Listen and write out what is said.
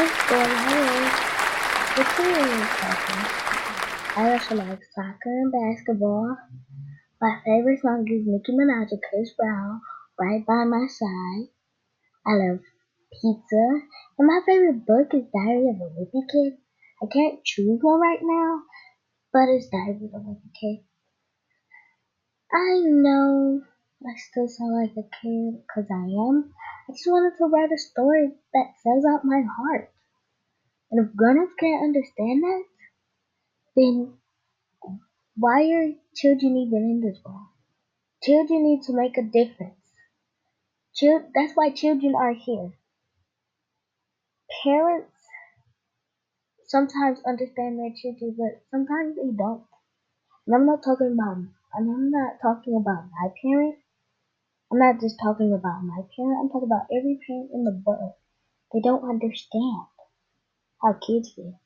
Hello. What's your question? I also like soccer and basketball. My favorite song is Nicki Minaj and Chris Brown, Right by My Side. I love pizza. And my favorite book is Diary of a Wimpy Kid. I can't choose one right now, but it's Diary of a Wimpy Kid. I know I still sound like a kid because I am. I just wanted to write a story that says out my heart. And if grown-ups can't understand that, then why are children even in this world? Children need to make a difference. That's why children are here. Parents sometimes understand their children, but sometimes they don't. And I'm not talking about my parent. I'm not just talking about my parent. I'm talking about every parent in the world. They don't understand how kids feel.